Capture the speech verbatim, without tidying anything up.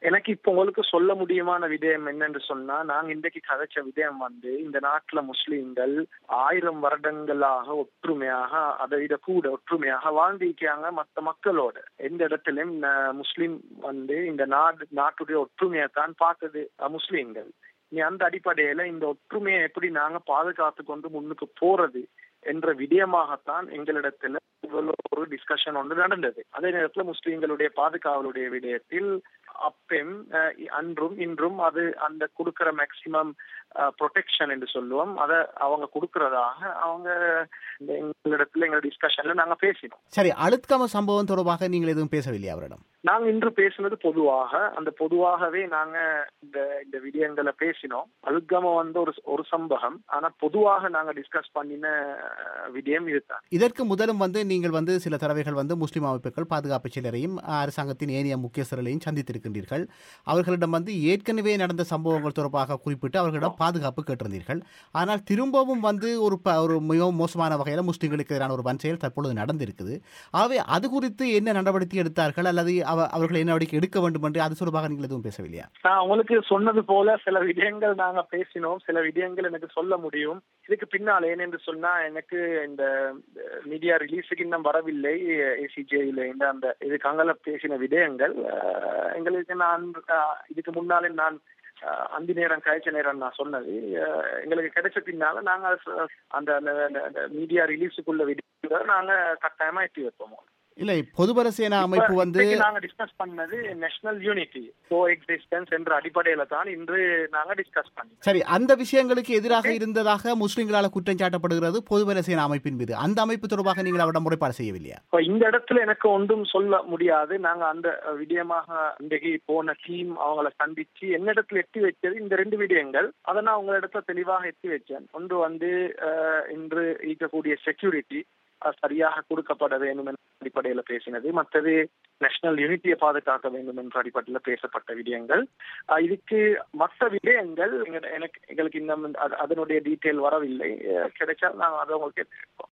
எனக்கு இப்ப உங்களுக்கு சொல்ல முடியுமான விடயம் என்னன்னு சொன்னா, நாங்க இன்றைக்கு கதைச்ச விடயம் வந்து இந்த நாட்டுல முஸ்லீம்கள் ஆயிரம் வருடங்களாக ஒற்றுமையாக அதை விட கூட ஒற்றுமையாக வாழ்ந்திருக்காங்க மற்ற மக்களோட. எந்த இடத்திலும் முஸ்லீம் வந்து இந்த நாடு நாட்டுடைய ஒற்றுமையை தான் பார்த்தது முஸ்லீம்கள். நீ அந்த அடிப்படையில இந்த ஒற்றுமையை எப்படி நாங்க பாதுகாத்து கொண்டு முன்னுக்கு போறது என்ற விடயமாகத்தான் எங்களிடத்துல ஒரு டிஸ்கஷன் ஒன்று நடந்தது. அதே நேரத்தில் முஸ்லீம்களுடைய பாதுகாவலுடைய விடயத்தில் அப்பெம் அன்றும் இன்றும் அது அந்த கொடுக்கிற மேக்சிமம் ப்ரொடெக்ஷன் என்று சொல்லுவோம், அதை அவங்க கொடுக்கறதாக அவங்க எங்களிடத்துல எங்க டிஸ்கஷன்ல நாங்க பேசினோம். சரி, அழுத்கம சம்பவம் தொடர்பாக நீங்கள் எதுவும் பேசவில்லையா அவரிடம்? நாங்க இன்று பேசினது பொதுவாக, அந்த பொதுவாகவே நாங்க இந்த இந்த விடயங்களை பேசினோம். அழுத்கம வந்து ஒரு ஒரு சம்பவம், ஆனா பொதுவாக நாங்க டிஸ்கஸ் பண்ணின விடயம் இதுதான். இதற்கு முதலும் வந்து நீங்கள் வந்து சில தடவைகள் வந்து முஸ்லிம் அமைப்புகள் பாதுகாப்பு செயலரையும் அரசாங்கத்தின் ஏனைய முக்கியஸ்தர்களையும் சந்தித்திருக்கின்றீர்கள். அவர்களிடம் வந்து ஏற்கனவே நடந்த சம்பவங்கள் தொடர்பாக குறிப்பிட்டு அவர்களிடம் பாதுகாப்பு கேட்டிருந்தீர்கள். ஆனால் திரும்பவும் வந்து ஒரு ஒரு மிகவும் மோசமான வகையில் முஸ்லிம்களுக்கு எதிரான ஒரு வன்செயல் தற்பொழுது நடந்திருக்குது. ஆகவே அது குறித்து என்ன நடவடிக்கை எடுத்தார்கள் அல்லது அவர்கள் என்ன நடவடிக்கை எடுக்க வேண்டும் என்று அது தொடர்பாக நீங்கள் எதுவும் பேசவில்லையா? நான் உங்களுக்கு சொன்னது போல சில விடயங்கள் நாங்க பேசினோம், சில விடயங்கள் எனக்கு சொல்ல முடியும். இதுக்கு பின்னால் ஏனென்று சொன்னா, எனக்கு இந்த மீடியா ரிலீஸுக்கு இன்னும் வரவில்லை ஏசிஜேயில இந்த அந்த இதுக்கு அங்கல பேசின விடயங்கள் எங்களுக்கு நான் இதுக்கு முன்னாலே நான் அந்தி நேரம் கழிச்ச நேரம் நான் சொன்னது எங்களுக்கு கிடைச்ச பின்னால நாங்க அந்த மீடியா ரிலீஸுக்குள்ள விடயங்களை நாங்க கட்டாயமா எட்டி வைப்போம். இல்லை, பொதுபல சேனா அமைப்பு வந்து நாங்க டிஸ்கஸ் பண்ணது நேஷனல் யூனிட்டி கோ எக்ஸிஸ்டன்ஸ் என்ற அடிப்படையில தான் இன்று நாங்க டிஸ்கஸ் பண்ணோம். சரி, அந்த விஷயங்களுக்கு எதிராக இருந்ததாக முஸ்லிம்களால் குற்றம் சாட்டப்படுகிறது பொதுபல சேனா அமைப்பின் மீது. அந்த அமைப்பு தொடர்பாக நீங்கள் அவரிடம் முறைப்பாடு செய்யவில்லையா? இந்த இடத்துல எனக்கு ஒன்றும் சொல்ல முடியாது. நாங்க அந்த விடயமாக இன்றைக்கு போன டீம் அவங்களை சந்திச்சு என்னிடத்துல எட்டி வச்சது இந்த ரெண்டு விடயங்கள். அதை நான் உங்களிடத்துல தெளிவாக எட்டி வச்சேன். ஒன்று வந்து இன்று இருக்கக்கூடிய செக்யூரிட்டி சரியாக கொடுக்கப்பட வேண்டும் என்ற அடிப்படையில பேசினது, மற்றது நேஷனல் யூனிட்டியை பாதுகாக்க வேண்டும் என்ற அடிப்படையில் பேசப்பட்ட விடயங்கள். இதுக்கு மற்ற விடயங்கள் எனக்கு எங்களுக்கு இன்னும் அதனுடைய டீட்டெயில் வரவில்லை. கிடைச்சால் நாங்கள் அதை உங்களுக்கு